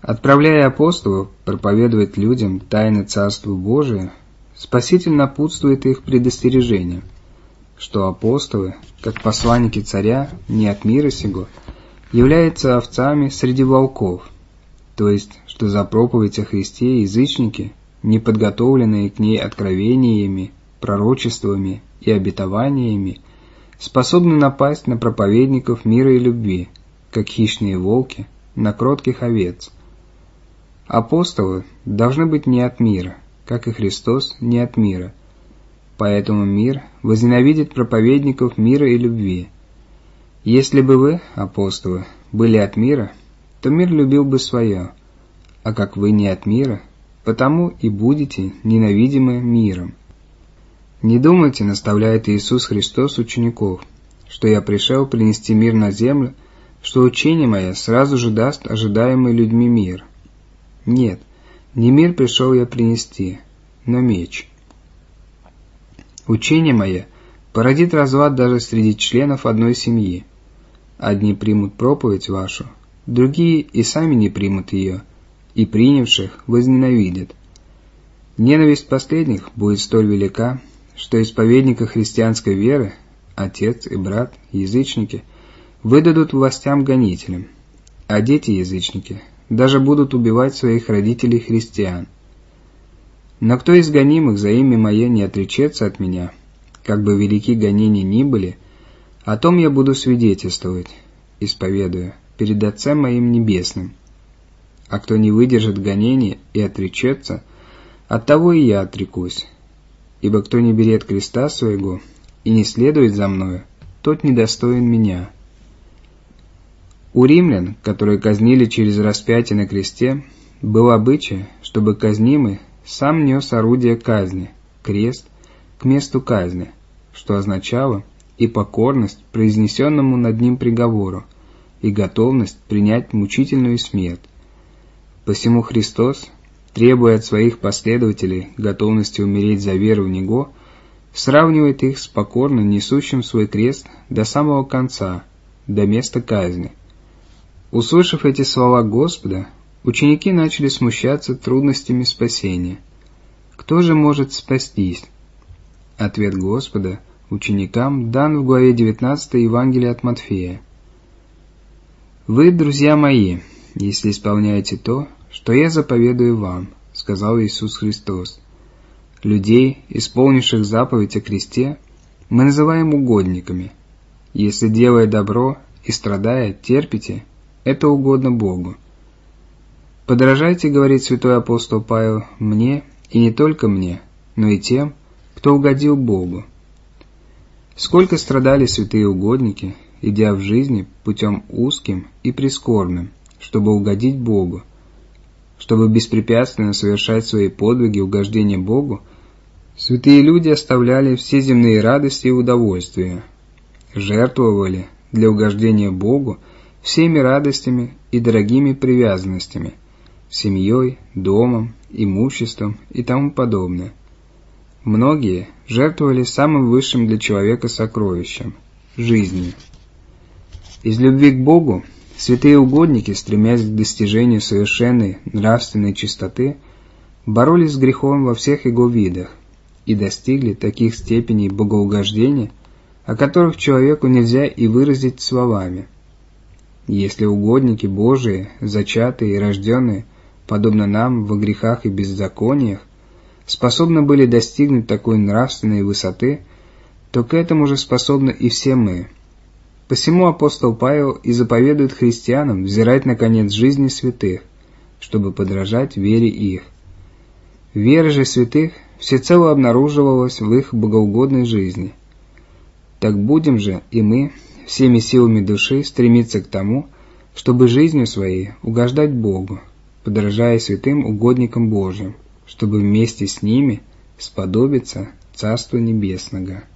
Отправляя апостолов проповедовать людям тайны Царства Божия, Спаситель напутствует их предостережением, что апостолы, как посланники царя не от мира сего, являются овцами среди волков, то есть, что за проповедь о Христе язычники, не подготовленные к ней откровениями, пророчествами и обетованиями, способны напасть на проповедников мира и любви, как хищные волки на кротких овец. Апостолы должны быть не от мира, как и Христос не от мира. Поэтому мир возненавидит проповедников мира и любви. Если бы вы, апостолы, были от мира, то мир любил бы свое, а как вы не от мира, потому и будете ненавидимы миром. Не думайте, наставляет Иисус Христос учеников, что я пришел принести мир на землю, что учение мое сразу же даст ожидаемый людьми мир. Нет, не мир пришел я принести, но меч. Учение мое породит разлад даже среди членов одной семьи. Одни примут проповедь вашу, другие и сами не примут ее, и принявших возненавидят. Ненависть последних будет столь велика, что исповедника христианской веры, отец и брат, язычники, выдадут властям-гонителям, а дети-язычники даже будут убивать своих родителей-христиан. Но кто из гонимых за имя Мое не отречется от Меня, как бы велики гонения ни были, о том я буду свидетельствовать, исповедуя, перед Отцем Моим Небесным. А кто не выдержит гонения и отречется, от того и я отрекусь. Ибо кто не берет креста своего и не следует за Мною, тот недостоин Меня». У римлян, которые казнили через распятие на кресте, был обычай, чтобы казнимый сам нес орудие казни, крест, к месту казни, что означало и покорность произнесенному над ним приговору, и готовность принять мучительную смерть. Посему Христос, требуя от своих последователей готовности умереть за веру в Него, сравнивает их с покорно несущим свой крест до самого конца, до места казни. Услышав эти слова Господа, ученики начали смущаться трудностями спасения. Кто же может спастись? Ответ Господа ученикам дан в главе 19 Евангелия от Матфея. «Вы, друзья мои, если исполняете то, что я заповедую вам, — сказал Иисус Христос. Людей, исполнивших заповедь о кресте, мы называем угодниками. Если, делая добро и страдая, терпите, это угодно Богу. Подражайте, говорит святой апостол Павел, мне, и не только мне, но и тем, кто угодил Богу. Сколько страдали святые угодники, идя в жизни путем узким и прискорбным, чтобы угодить Богу. Чтобы беспрепятственно совершать свои подвиги угождения Богу, святые люди оставляли все земные радости и удовольствия, жертвовали для угождения Богу всеми радостями и дорогими привязанностями, семьей, домом, имуществом и тому подобное. Многие жертвовали самым высшим для человека сокровищем – жизнью. Из любви к Богу святые угодники, стремясь к достижению совершенной нравственной чистоты, боролись с грехом во всех его видах и достигли таких степеней богоугождения, о которых человеку нельзя и выразить словами. Если угодники Божии, зачатые и рожденные, подобно нам во грехах и беззакониях, способны были достигнуть такой нравственной высоты, то к этому же способны и все мы. Посему апостол Павел и заповедует христианам взирать на конец жизни святых, чтобы подражать вере их. Вера же святых всецело обнаруживалась в их богоугодной жизни. Так будем же и мы всеми силами души стремиться к тому, чтобы жизнью своей угождать Богу, подражая святым угодникам Божьим, чтобы вместе с ними сподобиться Царства Небесного.